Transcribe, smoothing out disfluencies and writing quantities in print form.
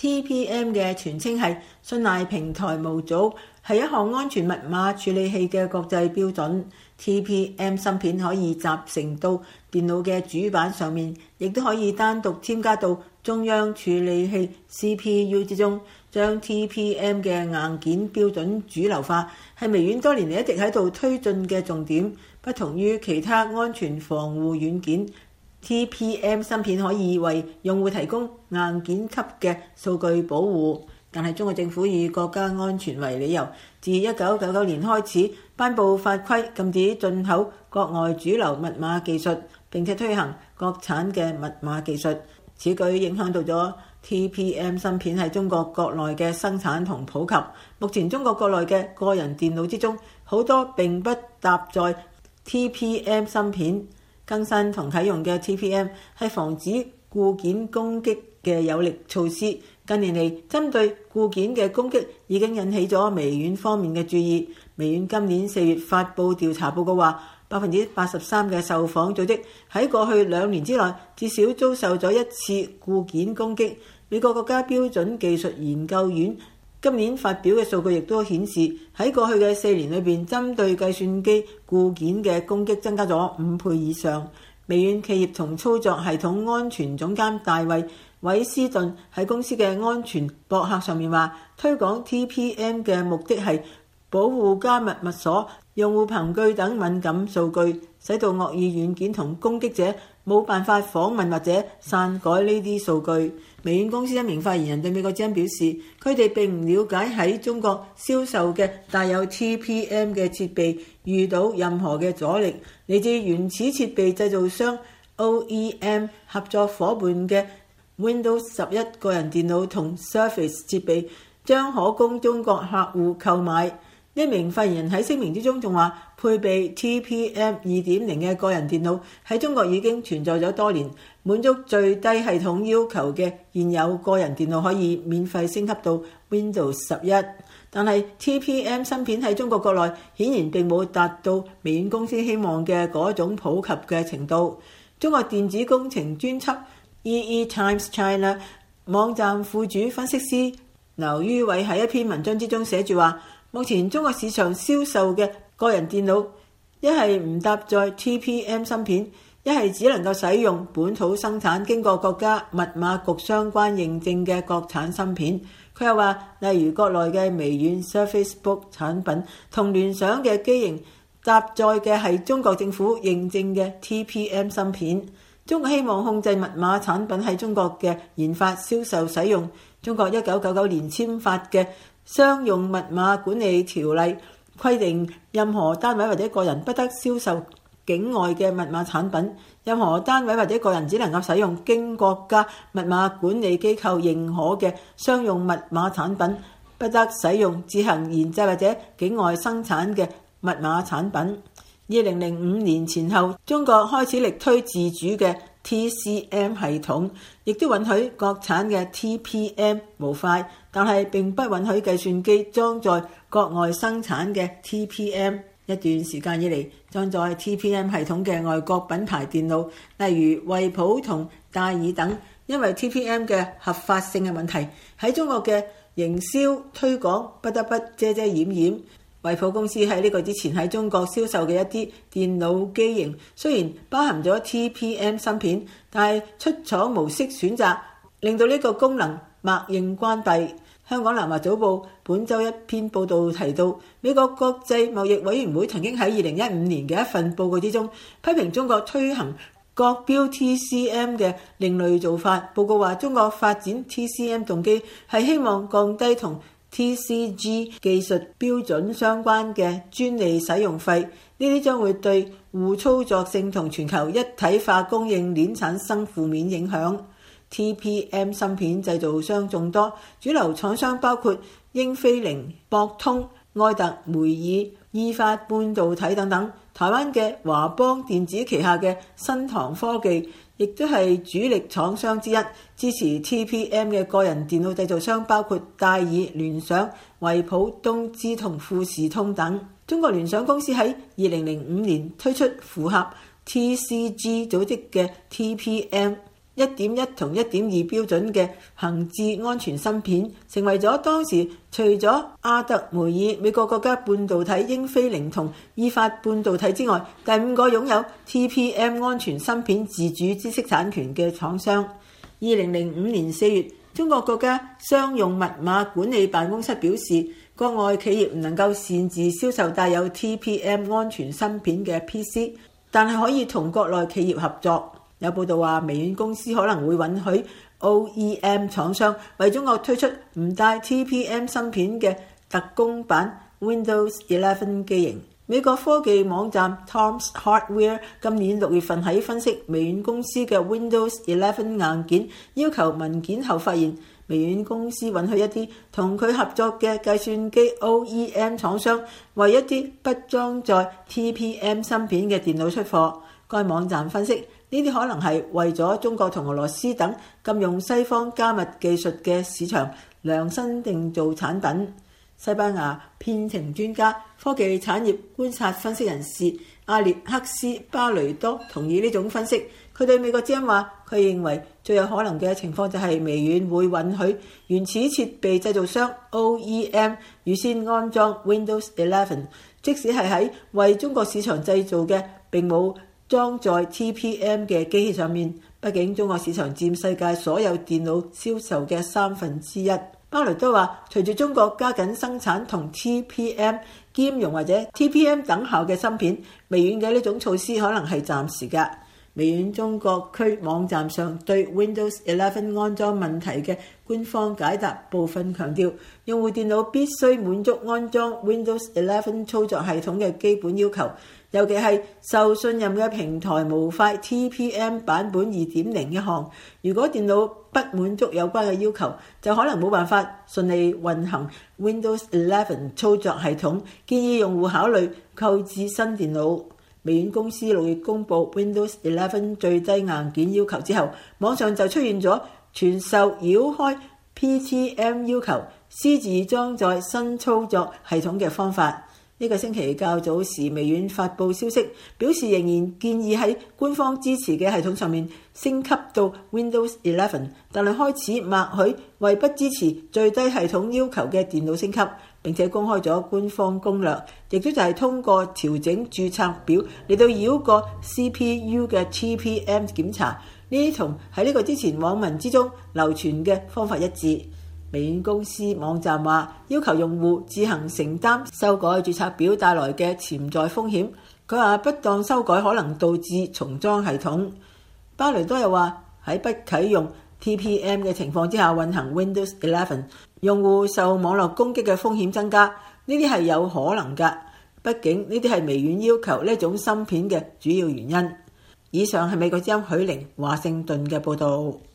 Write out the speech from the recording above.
TPM 嘅全稱係信賴平台模組，係一項安全密碼處理器嘅國際標準。TPM 芯片可以集成到電腦嘅主板上面，亦都可以單獨添加到中央處理器 CPU 之中，將 TPM 嘅硬件標準主流化，係微軟多年嚟一直喺度推進嘅重點。不同於其他安全防護軟件，TPM 芯片可以為用戶提供硬件級嘅數據保護。但係中國政府以國家安全為理由，自1999年開始頒布法規，禁止進口國外主流密碼技術，並且推行國產嘅密碼技術。此舉影響到咗 TPM 芯片喺中國國內嘅生產同普及。目前中國國內嘅個人電腦之中，好多並不搭載 TPM 芯片。更新同啟用嘅 TPM 係防止固件攻擊嘅有力措施。近年嚟，針對固件嘅攻擊已經引起咗微軟方面嘅注意。微軟今年4月發布調查報告話，83%嘅受訪組織喺過去2年之內至少遭受咗一次固件攻擊。美國國家標準技術研究院今年發表嘅數據亦都顯示，喺過去嘅4年裏邊，針對計算機固件嘅攻擊增加咗5倍以上。微軟企業同操作系統安全總監大衛韋斯頓喺公司嘅安全博客上面話，推廣 TPM 嘅目的係保護加密密鎖、用戶憑據等敏感數據，使到惡意軟件同攻擊者冇辦法訪問或者篡改呢啲數據。微軟公司一名發言人對美國之音表示，佢哋並唔了解喺中國銷售嘅帶有 TPM 嘅設備遇到任何嘅阻力，嚟自原始設備製造商 OEM 合作夥伴嘅 Windows 11個人電腦同 Surface 設備將可供中國客戶購買。呢名發言人喺聲明之中仲話，配備 TPM 2.0 嘅個人電腦喺中國已經存在咗多年，滿足最低系統要求嘅現有個人電腦可以免費升級到 Windows 11。但係 TPM 芯片喺中國國內顯然並冇達到微軟公司希望嘅嗰種普及嘅程度。中國電子工程專輯 EE Times China 網站副主分析師劉于偉喺一篇文章之中寫住話，目前中國市場銷售嘅個人電腦一係唔搭載 TPM 芯片，一係只能夠使用本土生產經過國家密碼局相關認證嘅國產芯片。佢又話，例如國內嘅微軟 Surface Book 產品同聯想嘅機型搭載嘅係中國政府認證嘅 TPM 芯片。中國希望控制密碼產品喺中國嘅研發、銷售、使用。中國1999年簽發嘅商用密碼管理條例規定，任何單位或者個人不得銷售境外嘅密碼產品，任何單位或者個人只能夠使用經國家密碼管理機構認可嘅商用密碼產品，不得使用自行研製或者境外生產嘅密碼產品。2005年前後，中國開始力推自主嘅 TCM 系統，亦都允許國產嘅 TPM 模塊，但係並不允許計算機裝載國外生產嘅 TPM。一段時間以嚟，裝載 TPM 系統嘅外國品牌電腦，例如惠普同戴爾等，因為 TPM 嘅合法性嘅問題，喺中國嘅營銷推廣不得不遮遮掩掩。惠普公司喺呢個之前喺中國銷售嘅一啲電腦機型，雖然包含咗 TPM 芯片，但係出廠模式選擇令到呢個功能默認關閉。香港南華早報本週一篇報導提到，美國國際貿易委員會曾經喺2015年嘅一份報告之中批評中國推行國標 TCM 嘅另類做法。報告話，中國發展 TCM 動機係希望降低同TCG 技術標準相關嘅專利使用費，呢啲將會對互操作性同全球一體化供應鏈產生負面影響。TPM 芯片製造商眾多，主流廠商包括英飛凌、博通、愛特梅爾、意法半導體等等。台灣嘅華邦電子旗下嘅新唐科技亦都係主力廠商之一。支持 TPM 嘅個人電腦製造商包括戴爾、聯想、惠普、東芝同富士通等。中國聯想公司喺2005年推出符合 TCG 組織嘅 TPM 1.1 同 1.2 標準嘅行智安全芯片，成為咗當時除咗阿特梅爾美國國家半導體、英飛凌同意法半導體之外，第5個擁有 TPM 安全芯片自主知識產權嘅廠商。2005年4月，中國國家商用密碼管理辦公室表示，國外企業唔能夠擅自銷售帶有 TPM 安全芯片嘅 PC， 但係可以同國內企業合作。有報道話，微軟公司可能會允許 OEM 廠商為中國推出唔帶 TPM 芯片嘅特供版 Windows 11機型。美國科技網站 Tom's Hardware 今年6月份喺分析微軟公司嘅 Windows 11硬件要求文件後，發現微軟公司允許一啲同佢合作嘅計算機 OEM 廠商為一啲不裝載 TPM 芯片嘅電腦出貨。該網站分析，呢啲可能係為咗中國同俄羅斯等禁用西方加密技術嘅市場量身定做產品。西班牙編程專家、科技產業觀察分析人士阿列克斯巴雷多同意呢種分析。佢對美國之音話，佢認為最有可能嘅情況就係微軟會允許原始設備製造商 OEM 預先安裝 Windows 11，即使係喺為中國市場製造嘅並冇裝載 TPM 嘅機器上面。畢竟中國市場佔世界所有電腦銷售嘅1/3。巴雷多話，隨住中國加緊生產同 TPM 兼容或者 TPM 等效嘅芯片，微軟嘅呢種措施可能係暫時㗎。微軟中國區網站上對 Windows 11安裝問題嘅官方解答部分強調，用戶電腦必須滿足安裝 Windows 11操作系統嘅基本要求，尤其係受信任嘅平台模塊 TPM 版本 2.0 一項。如果電腦不滿足有關嘅要求，就可能冇辦法順利運行 Windows 11操作系統，建議用戶考慮購置新電腦。微軟公司6月公布 Windows 11最低硬件要求之後，網上就出現咗傳授繞開 PTM 要求私自裝載新操作系統嘅方法。呢個星期較早時，微軟發布消息，表示仍然建議喺官方支持嘅系統上面升級到 Windows 11，但係開始默許為不支持最低系統要求嘅電腦升級，並且公開咗官方攻略，亦都就係通過調整註冊表嚟到繞過 CPU 嘅 TPM 檢查。呢啲同喺呢個之前網民之中流傳嘅方法一致。微軟公司網站話，要求用戶自行承擔修改註冊表帶來嘅潛在風險。佢話不當修改可能導致重裝系統。巴雷多又話，喺不啟用 TPM 嘅情況之下運行 Windows 11，用戶受網絡攻擊嘅風險增加。呢啲係有可能㗎，畢竟呢啲係微軟要求呢種芯片嘅主要原因。以上係美國之音許玲華盛頓嘅報導。